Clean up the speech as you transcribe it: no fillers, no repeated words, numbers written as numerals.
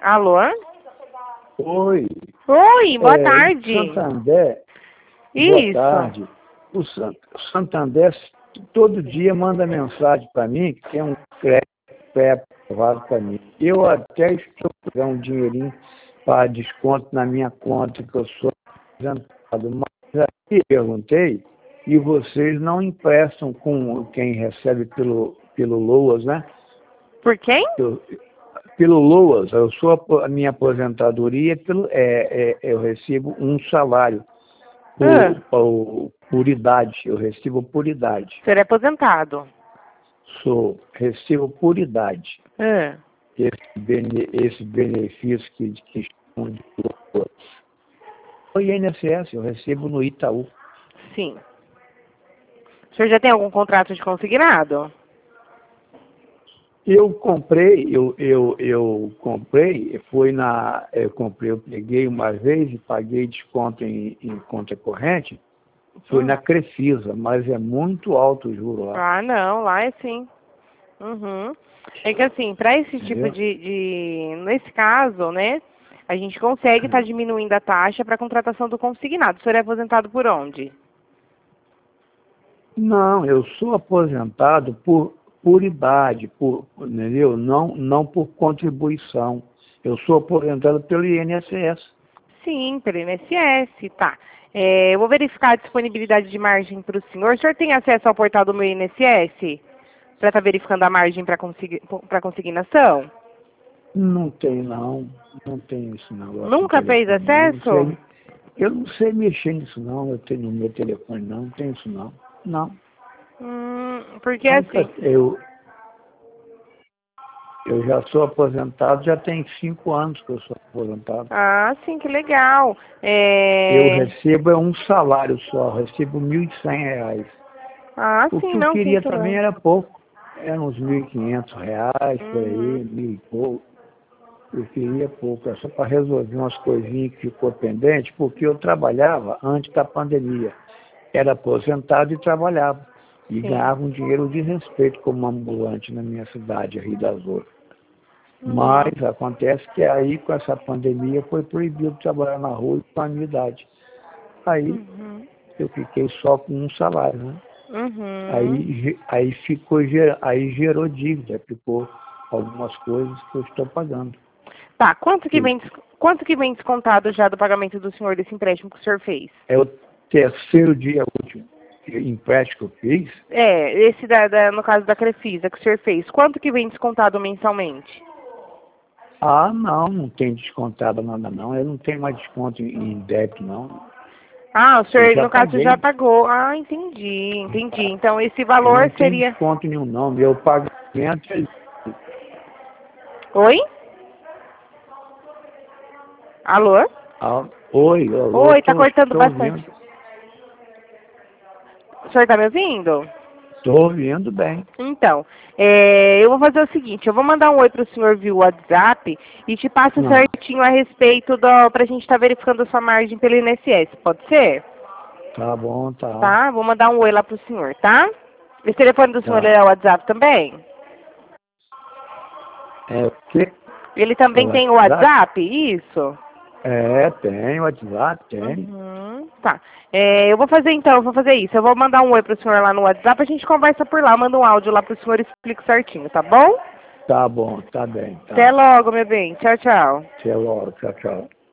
Alô? Oi. Oi, boa tarde. Santander. Isso. Boa tarde. O Santander todo dia manda mensagem para mim que tem um crédito pré-aprovado para mim. Eu até estou pegando um dinheirinho para desconto na minha conta, que eu sou aposentado. Mas aí perguntei, e vocês não emprestam com quem recebe pelo LOAS, né? Por quem? Pelo LOAS, a minha aposentadoria, eu recebo um salário por idade, eu recebo por idade. O senhor é aposentado? Recebo por idade. Ah. Esse benefício que chamam de LOAS. O INSS, eu recebo no Itaú. Sim. O senhor já tem algum contrato de consignado? Eu comprei, eu peguei uma vez e paguei desconto em conta corrente, foi na Crefisa, mas é muito alto o juro lá. Ah, não, lá é sim. É que assim, para esse tipo Entendeu? nesse caso, né, a gente consegue estar diminuindo a taxa para contratação do consignado. O senhor é aposentado por onde? Não, eu sou aposentado por idade, entendeu? Não por contribuição. Eu sou aposentado pelo INSS. Sim, pelo INSS, tá. Eu vou verificar a disponibilidade de margem para o senhor. O senhor tem acesso ao portal do meu INSS? Para estar verificando a margem para consignação? Não tem, não. Não tem isso, não. Nunca fez acesso? Eu não sei mexer nisso, não. Eu tenho no meu telefone, não tem isso, não. Não. Porque assim... Eu já sou aposentado, já tem 5 anos que eu sou aposentado. Ah, sim, que legal. Eu recebo um salário só, recebo R$ 1.100. Ah, O sim, que eu não, sem queria também problema. era pouco. Eram uns R$ 1.500, por aí, 1.000 e pouco. Eu queria pouco, é só para resolver umas coisinhas que ficou pendente, porque eu trabalhava antes da pandemia. Era aposentado e trabalhava. E Sim. ganhava um dinheiro de respeito como ambulante na minha cidade, Rio das Ostras. Mas acontece que aí, com essa pandemia, foi proibido trabalhar na rua com a minha idade. Aí eu fiquei só com um salário, né? Aí gerou dívida, ficou algumas coisas que eu estou pagando. Tá, quanto que vem descontado já do pagamento do senhor desse empréstimo que o senhor fez? É o terceiro dia útil empréstimo que eu fiz. Esse no caso da Crefisa que o senhor fez, quanto que vem descontado mensalmente? Ah, não tem descontado nada não. Eu não tenho mais desconto em débito, não. Ah, o senhor, no caso, paguei. já pagou. Ah, entendi. Então, esse Eu valor não tenho seria... desconto nenhum, não. Meu pagamento é... Oi? Alô? Oi, Oi, tá cortando tô bastante. ouvindo. O senhor tá me ouvindo? Estou ouvindo bem. Então, eu vou fazer o seguinte, eu vou mandar um oi pro senhor via WhatsApp e te passo certinho a respeito pra gente estar verificando a sua margem pelo INSS, pode ser? Tá bom, tá. Tá? Vou mandar um oi lá pro senhor, tá? Esse telefone do senhor Tá. é o WhatsApp também? É o quê? Ele também tem o WhatsApp? Isso? Tem WhatsApp, tem. Tá. Eu vou fazer isso. Eu vou mandar um oi pro senhor lá no WhatsApp, a gente conversa por lá, manda um áudio lá pro senhor e explico certinho, tá bom? Tá bom, tá bem. Tá. Até logo, meu bem. Tchau, tchau. Até logo, tchau, tchau.